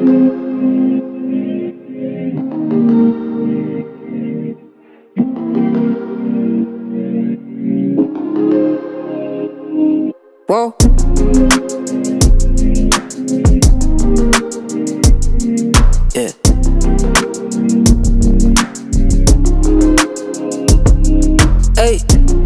Whoa. Yeah. Hey.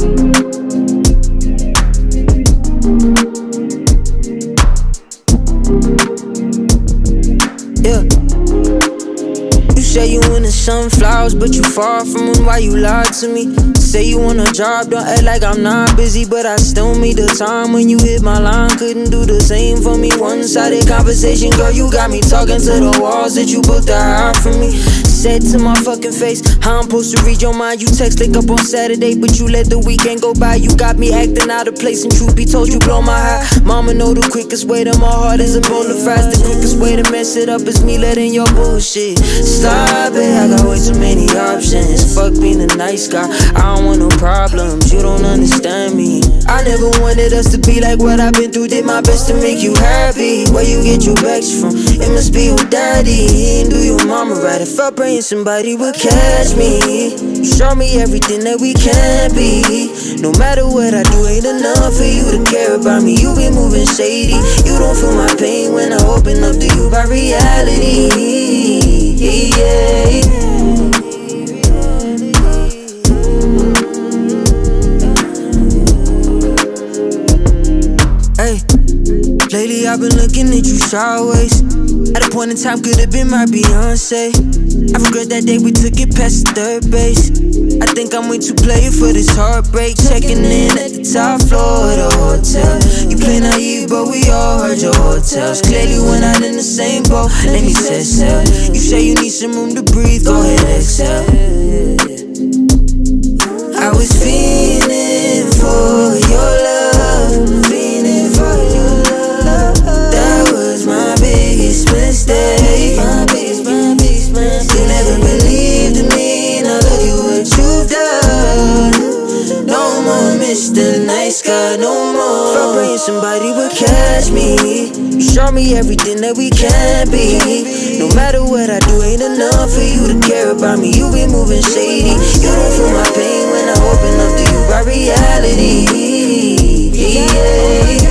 Yeah. You say you into sunflowers, but you far from them. Why you lied to me? Say you want a job, don't act like I'm not busy, but I still meet the time when you hit my line. Couldn't do the same for me. One-sided conversation, girl, you got me talking to the walls that you built to hide from me. Said to my fucking face, how I'm supposed to read your mind? You text link up on Saturday, but you let the weekend go by. You got me acting out of place, and truth be told, you blow my high. Mama know the quickest way to my heart is a bowl of fries. The quickest way to mess it up is me letting your bullshit slide, babe. I got way too many options. Fuck being a nice guy, I don't want no problems, you don't understand me. I never wanted us to be like what I've been through. Did my best to make you happy. Where you get your backs from? It must be your daddy. He ain't do your mama right. If I praying somebody would catch me. You show me everything that we can be. No matter what I do, ain't enough for you to care about me. You been moving shady. You don't feel my pain when I open up to you by reality. Yeah. Lately I've been looking at you sideways. At a point in time could've been my Beyonce. I regret that day we took it past the third base. I think I'm way too playin' for this heartbreak. Checking in at the top floor of the hotel. You play naive but we all heard your hotels. Clearly we're not in the same boat, let me set sail. You say you need some room to breathe, go ahead exhale. I was feeling for your love, feeling for your love. That was my biggest mistake. You never believed in me, now look at what you've done. No more Mr. Nice Guy, no more. If I praying somebody would catch me. You show me everything that we can be. No matter what I do, ain't enough for you to care about me. You been moving shady. You don't feel my pain when I open up to you by reality. Yeah.